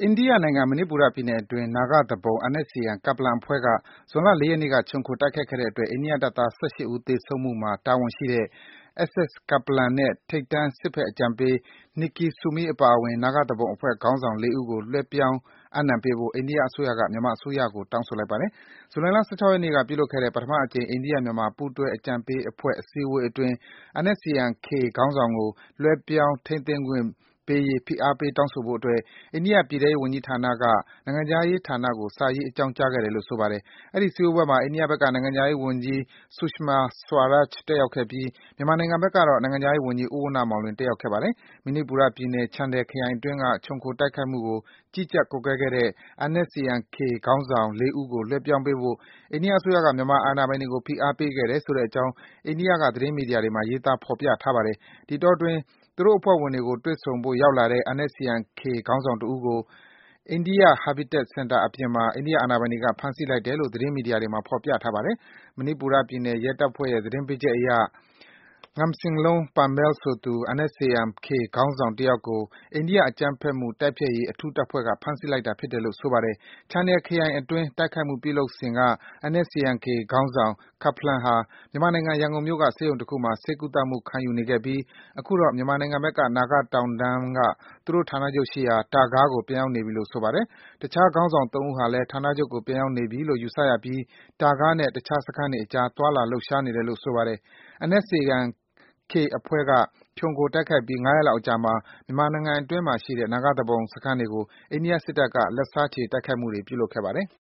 အိန္ဒိယနိုင်ငံ၊ မဏိပူရပြည်နယ်အတွင်း နာဂသူပုန် NSCN Kaplan အဖွဲ့က ဇွန်လ 4 ရက်နေ့က ခြုံခိုတိုက်ခိုက်ခဲ့တဲ့အတွက် အိန္ဒိယတပ်သား ၁၈ ဦး သေဆုံးမှုမှာ တာဝန်ရှိတဲ့ SS Kaplan နဲ့ ထိပ်တန်း စစ်ဘက်အကြံပေး Nicky Sumi အပါအဝင် နာဂသူပုန်အဖွဲ့ခေါင်းဆောင် ၄ ဦးကို လွှဲပြောင်း အပ်နှံပေးဖို့ အိန္ဒိယအစိုးရက မြန်မာအစိုးရကို တောင်းဆိုလိုက်ပါတယ်။ ဇူလိုင်လ ၁၆ ရက်နေ့က ပြုလုပ်ခဲ့တဲ့ ပထမအကြိမ် အိန္ဒိယ-မြန်မာ ပူးတွဲအကြံပေးအဖွဲ့ အစည်းအဝေးအတွင်း NSCN-K ခေါင်းဆောင်ကို လွှဲပြောင်း ထိန်းသိမ်းခွင့်ပေးရေး ဖိအားပေး တောင်းဆိုဖို့အတွက် အိန္ဒိယ ပြည်ထဲရေးဝန်ကြီးဌာနက နိုင်ငံခြားရေးဌာနကို စာရေး အကြောင်းကြားခဲ့တယ်လို့ ဆိုပါတယ်။ အဲဒီ စည်းဝေးပွဲမှာ အိန္ဒိယဘက်က နိုင်ငံခြားရေးဝန်ကြီး Sushma Swaraj တက်ရောက်ခဲ့ပြီး မြန်မာနိုင်ငံဘက်ကတော့ နိုင်ငံခြားရေးဝန်ကြီး ဦးဝဏ္ဏမောင်လွင် တက်ရောက်ခဲ့ပါတယ်။ မဏိပူရပြည်နယ်၊ Chamdal ခရိုင်အတွင်းက ခြုံခိုတိုက်ခိုက်မှုကို ကြီးကြပ် ကွပ်ကဲခဲ့တဲ့ NSCN-K ခေါင်းဆောင် ၄ ဦးကို လွှဲပြောင်းပေးဖို့ အိန္ဒိယအစိုးရက မြန်မာအာဏာပိုင်တွေကို ဖိအားပေးခဲ့တယ်ဆိုတဲ့အကြောင်း အိန္ဒိယက သတင်းမီဒီယာတွေမှာ ရေးသား ဖော်ပြထားပါတယ်။ ဒီအတောအတွင်း သူတို့အဖွဲ့ဝင်တွေကို တွေ့ဆုံဖို့ ရောက်လာတဲ့ NSCN-K ခေါင်းဆောင်တဦးကို India Habitat Center အပြင်မှာ အိန္ဒိယအာဏာပိုင်တွေက ဖမ်းဆီးလိုက်တယ်လို့ သတင်းမီဒီယာတွေမှာ ဖော်ပြထားပါတယ်။ မဏိပူရပြည်နယ် ရဲတပ်ဖွဲ့ရဲ့ သတင်းပေးချက်အရ Ngamsingloung Parnvel ဆိုသူ NSCN-K ခေါင်းဆောင်တယောက်ကို အိန္ဒိယ အကြမ်းဖက်မှု တိုက်ဖျက်ရေး အထူးတပ်ဖွဲ့က ဖမ်းဆီးလိုက်တာဖြစ်တယ်လို့ ဆိုပါတယ်။ Chamdal ခရိုင်အတွင်း တိုက်ခိုက်မှုပြုလုပ်စဉ်က NSCN-K ခေါင်းဆောင် Kaplan ဟာ မြန်မာနိုင်ငံ ရန်ကုန်မြို့က ဆေးရုံတခုမှာ ဆေးကုသမှု ခံယူနေခဲ့ပြီး အခုတော့ မြန်မာနိုင်ငံဘက်က နာဂတောင်တန်းက သူတို့ဌာနချုပ်ရှိရာ တာကားကို ပြန်ရောက်နေပြီလို့ ဆိုပါတယ်။ တခြား ခေါင်းဆောင် ၃ ဦးဟာလည်း ဌာနချုပ်ကို ပြန်ရောက်နေပြီလို့ ယူဆရပြီး တာကားနဲ့ တခြားစခန်းတွေအကြား သွားလာ လှုပ်ရှားနေတယ်လို့ ဆိုပါတယ်။ NSCN-K အဖွဲ့က ခြုံခိုတိုက်ခိုက်ပြီး ၅ ရက်လောက်အကြာမှာ မြန်မာနိုင်ငံအတွင်းမှာရှိတဲ့ နာဂသူပုန်စခန်းတွေကို အိန္ဒိယစစ်တပ်က လက်စားချေ တိုက်ခိုက်မှုတွေ ပြုလုပ်ခဲ့ပါတယ်။